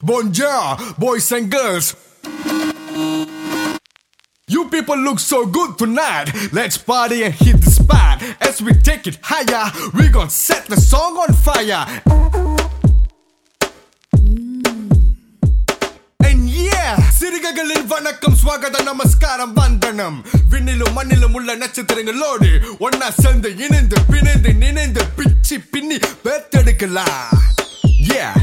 Bonjour, boys and girls. You people look so good tonight. Let's party and hit the spot. As we take it higher, we gon' set the song on fire. And yeah, சிறுகைகளில் வணக்கம் ஸ்வாகதம் நமஸ்காரம் வந்தனம். விண்ணிலும் மண்ணிலும் உள்ள நட்சத்திரங்களோடு ஒன்னா சேர்ந்து இணைந்து பிணைந்து நினைந்து பிச்சி பின்னி பேத்தெடுக்கலாம். Yeah.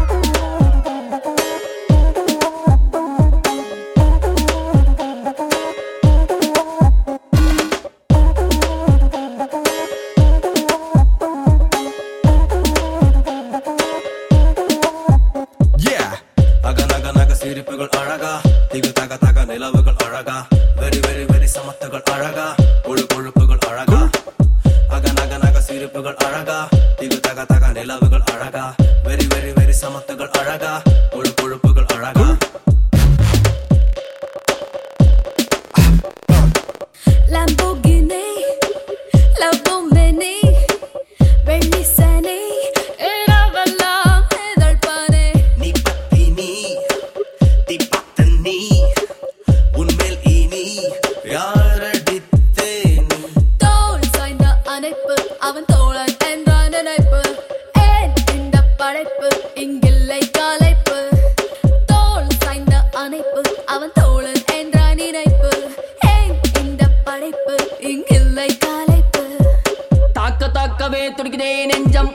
சிரிப்புகள் அழகா திகு தக தக நிலவுகள் அழகா வெரி வெரி வெரி சமத்துகள் அழகா கொழுப்புகள் அழகா அக நக சிரிப்புகள் அழகா திகு தக தக நிலவுகள் அழகா வெரி வெரி வெரி சமத்துகள் அழகா கொழுப்புகள் அழகா Lamborghini, Lamborghini, வெள்ளிசனி இரவெல்லாம் இதழ்பானே நீ பத்தினி நீ பத்தனி உன்மேல் இனி யாரடித்தேனி தோள் சாய்ந்த அணைப்பு அவன் தோழன் என்ற நினைப்பு ஏன் இந்த படைப்பு இங்கில்லை கலைப்பு தோள் சாய்ந்த அணைப்பு அவன் தோழன் என்ற நினைப்பு ஏன் இந்த படைப்பு இங்கில்லை கலைப்பு தாக்கவே துடிக்குதே நெஞ்சம்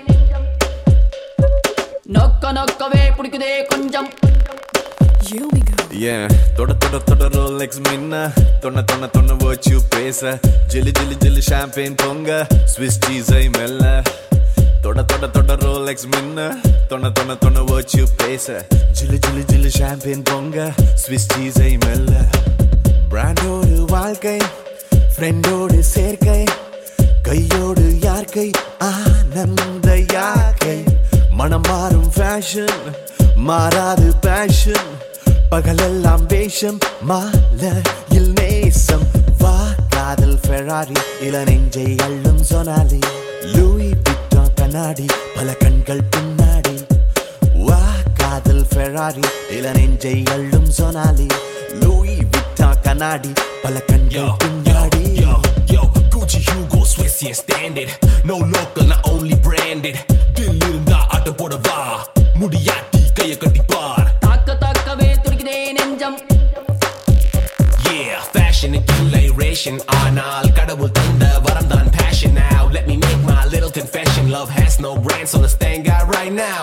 நோக்கவே பிடிக்குதே கொஞ்சம் Here we go. Yeah, தொட Rolex minna தொன்ன வச்சு பேச ஜிலி champagne பொங்க Swiss cheese ஐ மெல்ல தொட Rolex minna தொன்ன வச்சு பேச ஜிலி champagne பொங்க Swiss cheese ஐ மெல்ல பிராண்டோடு வாழ்க்கை ஃப்ரெண்டோடு சேர்க்கை கையோடு யார்கை ஆனந்த யாக்கை மனம் மாறும் ஃபேஷன் மாறாது பேஷன் பகலெல்லாம் வேஷம் மாலையில் நேசம் வா காதல் ஃபெராரி இள நெஞ்சை அள்ளும் சொனாலி லூயி விட்டா கண்ணாடி பல கண்கள் பின்னாடி வா காதல் ஃபெராரி இள நெஞ்சை அள்ளும் சொனாலி லூயி விட்டா கண்ணாடி பல கண்கள் பின்னாடி Yo, Gucci, Hugo, Swiss, yeah, standard. No local, not only branded. Dillirunda aata podava. Mudiyatti kaiya katti paar. தாக்கவே துடிக்குதே நெஞ்சம் Yeah, fashion and ration. Aanal kadavul thanda varam dhaan passion now. Let me make my little confession. Love has no brand, so let's thank God right now.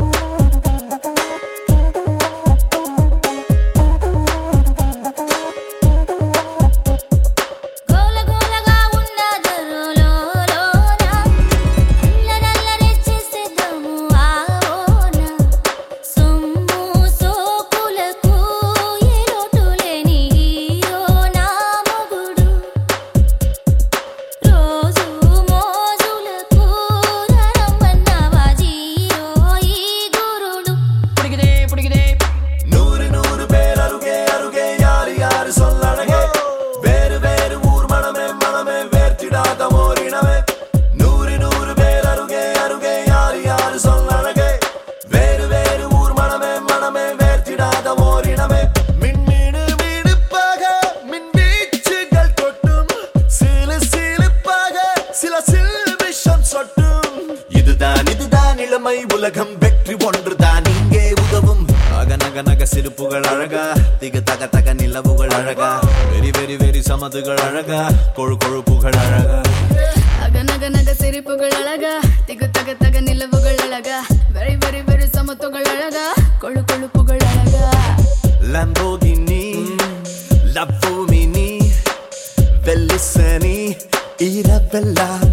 உலகம் வெற்றி ஒன்றுதான் இங்கே உதவும் நக சிரிப்புகள் அழகா திக தக நிலவுகள் அழகா வெரி வெரி வெரி சமதுகள் அழகா கொழுப்புகள் அழகா நக சிரிப்புகள் அழகா திகு தக நிலவுகள் அழகா வெரி வெரி வெரி சமத்துகள் அழகா கொழுப்புகள் அழகா Lamborghini Lamborghini வெள்ளிசனி இரவெல்லாம்